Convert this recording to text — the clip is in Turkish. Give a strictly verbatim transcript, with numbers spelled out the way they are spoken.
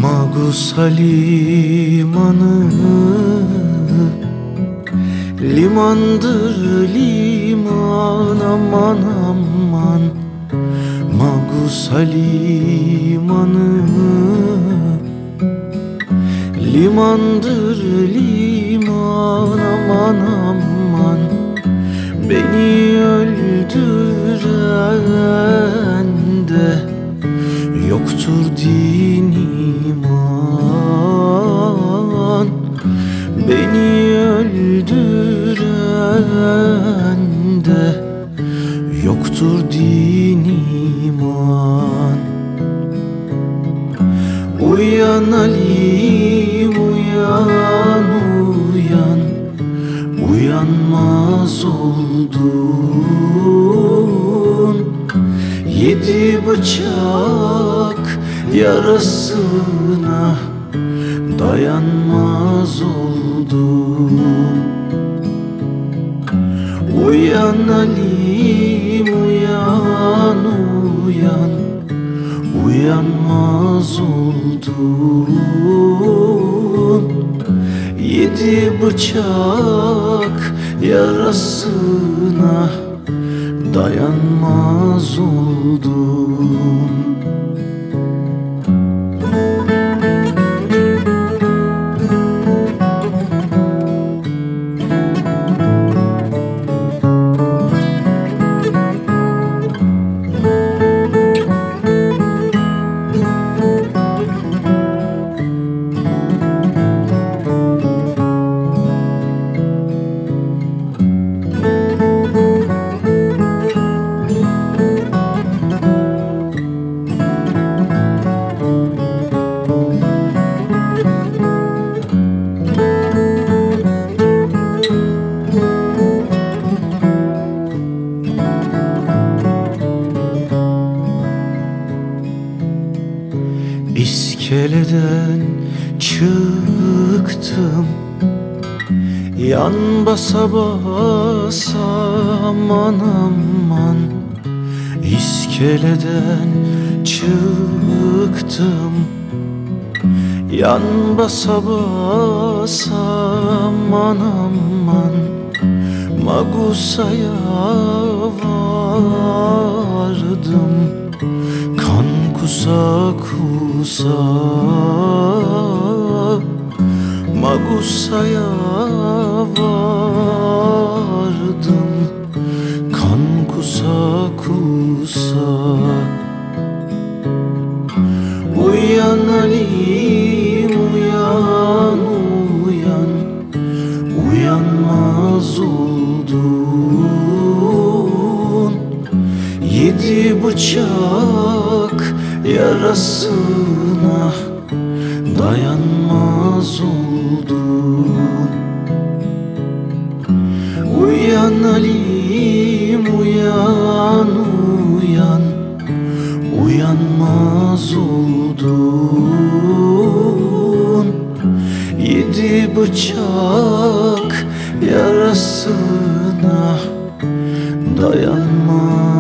Magusa limanı limandır liman, aman aman. Magusa limanı limandır liman, aman aman. Beni öldüren de yoktur din iman. Beni öldüren de yoktur din iman. Uyan Ali'm uyan uyan, uyanmaz oldun. Yedi bıçak yarasına dayanmaz oldum. Uyan Ali'm uyan uyan, uyanmaz oldun. Yedi bıçak yarasına dayanmaz oldum. İskeleden çıktım, yan basa basa, aman aman. İskeleden çıktım, yan basa basa, aman aman. Magusa'ya vardım, kan kusa kusa. Magusa'ya vardım, kan kusa kusa. Uyan Ali'm uyan uyan, uyanmaz oldun. Yedi bıçak yarasına dayanmaz oldun. Uyan Ali'm uyan uyan, uyanmaz oldun. Yedi bıçak yarasına dayanmaz